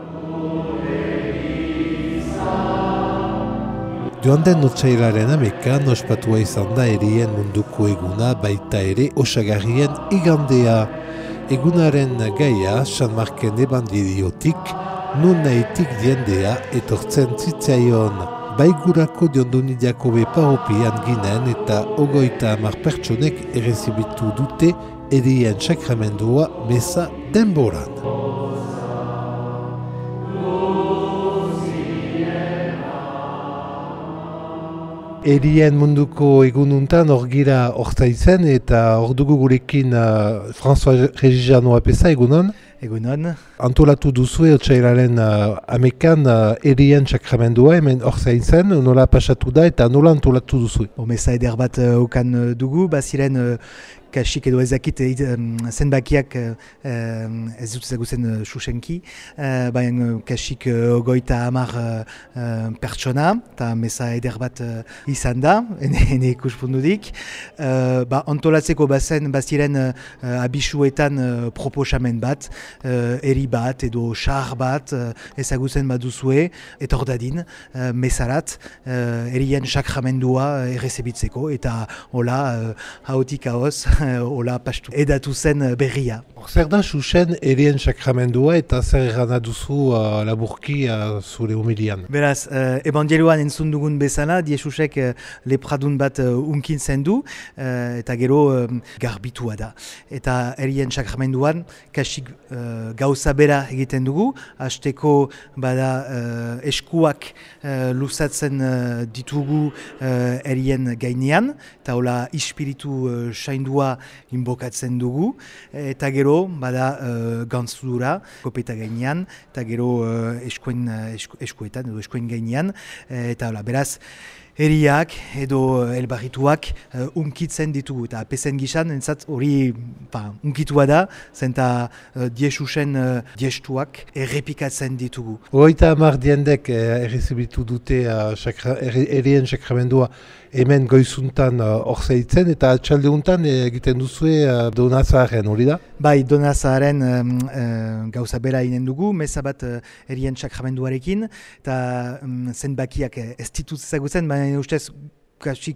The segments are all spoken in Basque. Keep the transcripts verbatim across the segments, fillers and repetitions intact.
Joan den otsailaren hamekan ospatua izan da erien munduko eguna baita ere osagarrien igandea. Egunaren gaia San Marken ebangiliotik nun nahitik diendea etortzen zitzaion. Baigurako Diondoni Jakobe paropian ginen eta ogoita hamar pertsonek errezibitu dute erien sakramendua meza denboran. Erien munduko egununtan hor gira ortaitzen eta hor dugu gurekin uh, François Reggiano apesa egunon. Egunon. Antolatu duzue otsailaren uh, amekan uh, erien sakramendua hemen ortaitzen, nola pasatu da eta nola antolatu duzue. Meza eder bat uh, okan uh, dugu, baziren uh, kasik edo ezakit um, zenbakiak uh, ez dut ezagutzen uh, susenki, uh, baina uh, kasik uh, ogoita hamar uh, uh, pertsona, eta meza eder bat uh, izan da, ene, ene ikuspundudik. Uh, ba, antolatzeko bazen baziren uh, abisuetan uh, proposamen bat, uh, eri bat edo xar bat uh, ezagutzen baduzue, etor dadin, uh, mezarat, uh, erien sakramendua errezebitzeko, eta hola, uh, haotik haoz, hola pastu edatu zen berria. Zer da susen erien sakramendua eta zer errana duzu uh, laburki uh, zure humilian? Beraz, uh, evangelioan entzun dugun bezala, Diesusek uh, lepradun bat uh, unkin zen du, uh, eta gero um, garbitua da. Eta erien sakramenduan kasik uh, gauza bera egiten dugu, hasteko bada uh, eskuak uh, luzatzen uh, ditugu uh, erien gainean, eta hola ispiritu uh, saindua inbokatzen dugu, eta gero bada uh, gantzura, kopeta gainean, eta gero uh, eskuen, uh, esku, eskuetan edo eskuen gainean, eta hola, beraz, eriak edo elbarrituak uh, unkitzen ditugu, eta pesen gizan, entzat hori unkitua da, zenta uh, Diesusen uh, diestuak errepikatzen ditugu. Oita hamar diendek eh, errezibitu dute uh, sakra, er, erien sakramendua hemen goizuntan horzeitzen uh, eta atxaldeuntan egiten duzue uh, donazaren, hori da? Bai, donazaren um, uh, gauza bera inen dugu, meza bat uh, erien sakramenduarekin, eta um, zenbakiak ez dituz ezagutzen, baina ustez kasik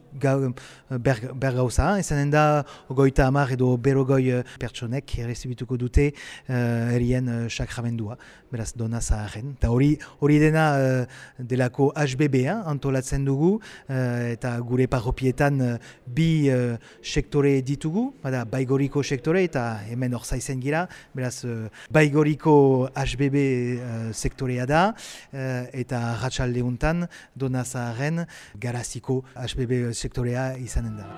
ber, ber gauza, ezanen da ogoita hamar edo berogoi pertsonek errezibituko dute uh, erien uh, sakramendua, beraz dona zaharen. Eta hori hori dena uh, delako H B B eh, antolatzen dugu, uh, eta gure parropietan uh, bi uh, sektore ditugu, bada Baigoriko sektore eta hemen hor zaizen gira, beraz uh, Baigoriko H B B uh, sektorea da, uh, eta ratxalde untan dona zaharen Garaziko H B B sektorea izanen da.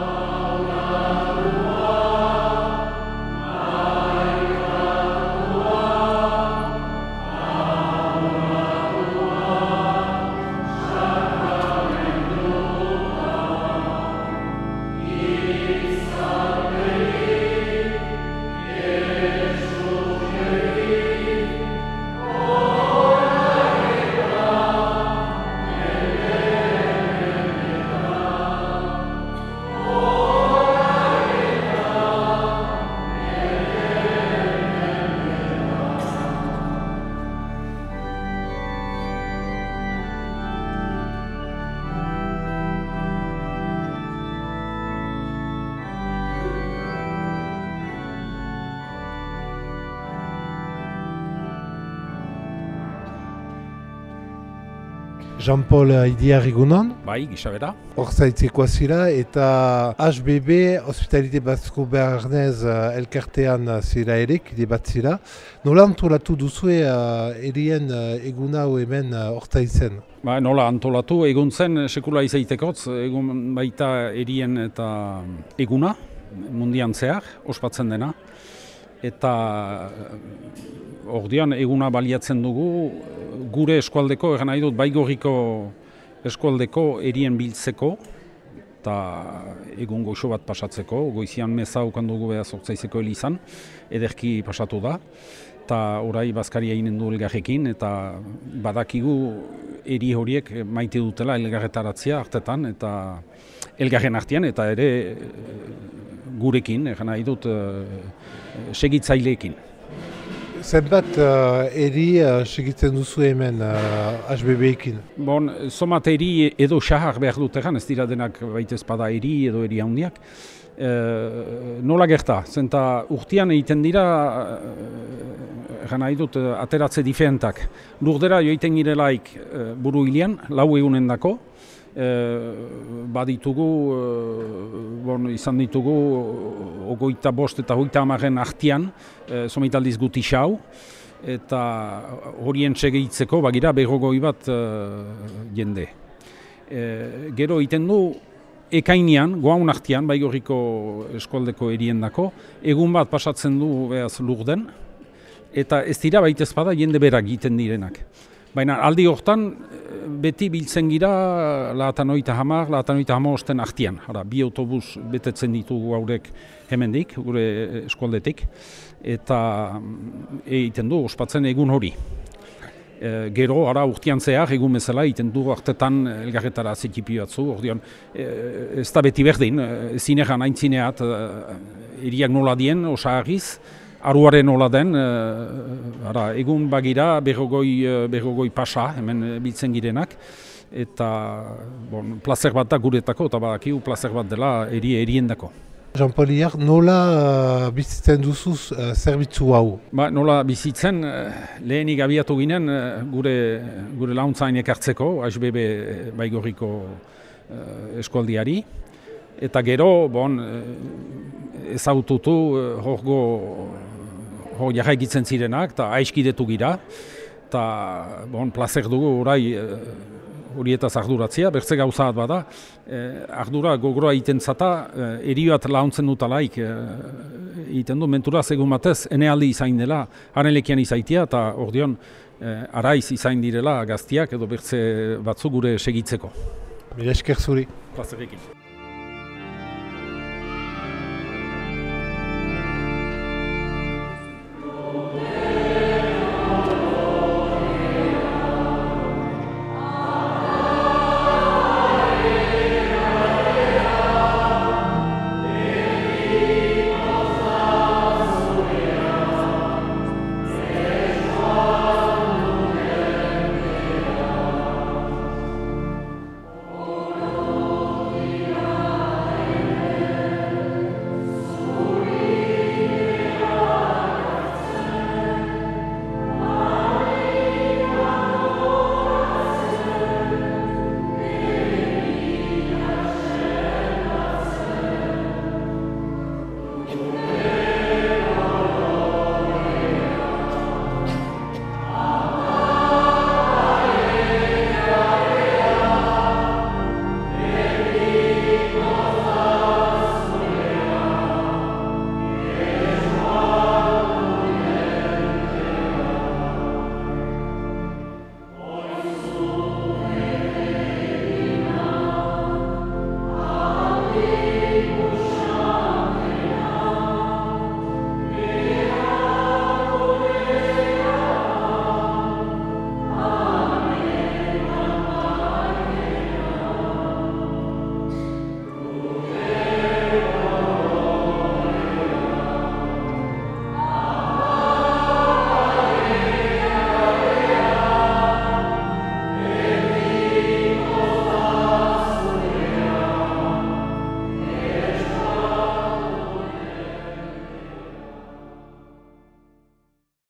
Jean-Paul Idiar egunon? Bai, gizabera. Horzaitzeko zira eta H B B, Hospitalite Basko Bearnez uh, elkartean zira ere, kide bat zira. Nola antolatu duzue uh, erien uh, eguna hemen horzaitzen? Uh, ba, nola antolatu, egun zen sekula izaitekotz, egun baita erien eta eguna, mundian zehar, ospatzen dena. Eta ordian eguna baliatzen dugu gure eskualdeko, egan nahi dut Baigoriko eskualdeko erien biltzeko eta egun goxo bat pasatzeko, goizian meza ukan dugu beha zortzaizeko elizan, ederki pasatu da. Eta orai bazkaria inen du elgarrekin eta badakigu eri horiek maite dutela elgarretaratzea hartetan eta elgarren artean eta ere gurekin, egan nahi dut segitzaileekin. Zenbat uh, eri uh, segitzen duzu hemen uh, H B B-ekin? Bon, somat eri edo xahar behar dut egan, ez dira denak baitez bada eri edo eri handiak. E, nola gerta, zenta urtean egiten dira, egan nahi dut, ateratze diferentak. Lurdera joiten girelaik e, buru hilian, lau egunen dako. E, baditugu, e, bon, izan ditugu ogoita bost eta hogeita hamaren artian, e, somaitaldiz guti xau, eta horien segitzeko bagira berrogoi bat e, jende. E, gero egiten du, ekainean, goaun artian, Baigorriko eskualdeko eriendako, egun bat pasatzen du behaz Lurden, eta ez dira baitez bada jende berak egiten direnak. Baina aldi hortan beti biltzen gira laatan oita hamar, laatan oita hamar osten artian. Hara, bi autobus betetzen ditugu haurek hemendik, gure eskualdetik, eta egiten du ospatzen egun hori. E, gero, ara urtean zehar, egun bezala, egiten du hartetan elgarretara zetipi batzu, ordean, e, ez da beti berdin, zinean aintzineat eriak nola dien, osagarriz, aruaren nola den, ara, egun bagira berrogoi, berrogoi pasa, hemen biltzen girenak, eta bon, plazer bat da guretako, eta badakigu plazer bat dela eri eriendako. Jean-Paul Iar, nola uh, bizitzen duzuz uh, zerbitzu hau? Ba, nola bizitzen, lehenik abiatu ginen gure, gure launtzain ekartzeko, H B B Baigorriko uh, eskualdiari, eta gero, bon, ezagututu horgo hor jarraikitzen zirenak, eta aiskidetu gira, eta bon, plazer dugu orai horietaz arduratzea, bertze gauza bat bada, eh, ardura gogoroa egiten zata, eh, eri bat launtzen dutalaik egiten du, menturaz egun batez, ene aldi izain dela, haren lekian izaitia, eta ordeon eh, araiz izain direla gaztiak edo bertze batzu gure segitzeko. Mila esker zuri. Plazerekin.